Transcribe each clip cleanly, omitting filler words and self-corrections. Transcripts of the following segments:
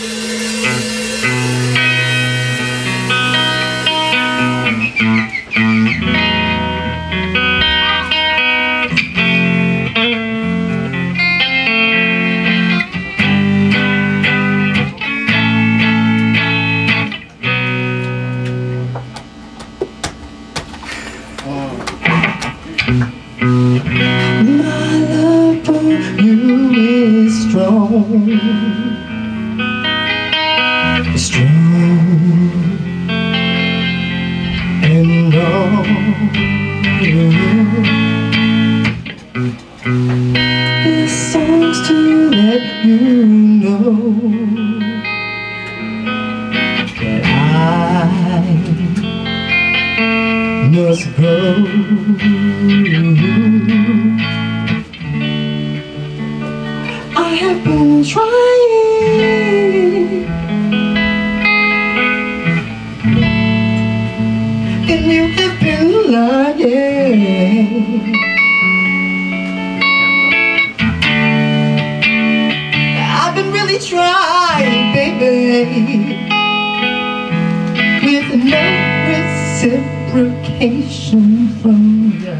My love for you is strong, strong and long. This song's to let you know that I must go. I have been trying, and you have been lying. I've been really trying, baby, with no reciprocation from you.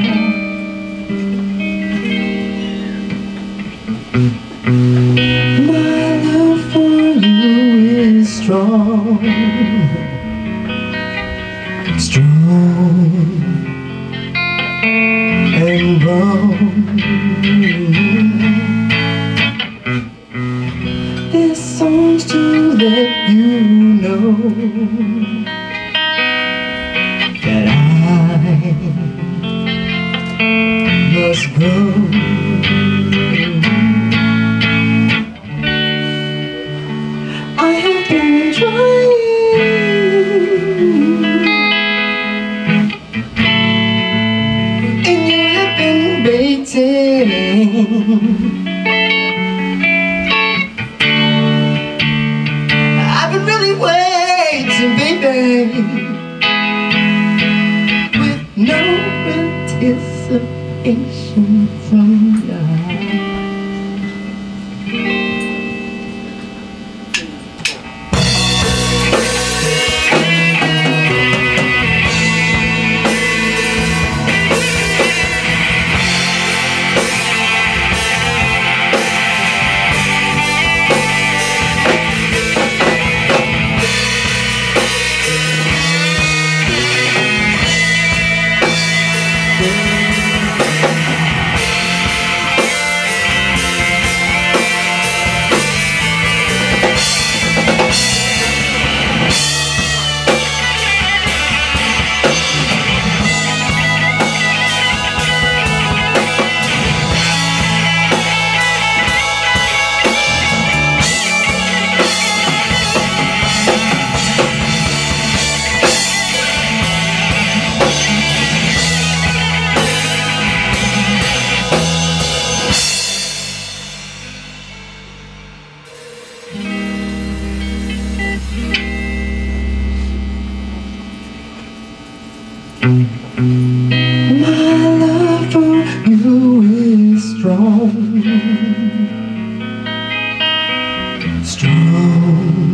My love for you is strong, strong and long. This song's to let you know that I must go. I have been trying, and you have been waiting. I've been really waiting, baby, with no anticipation from you. My love for you is strong, strong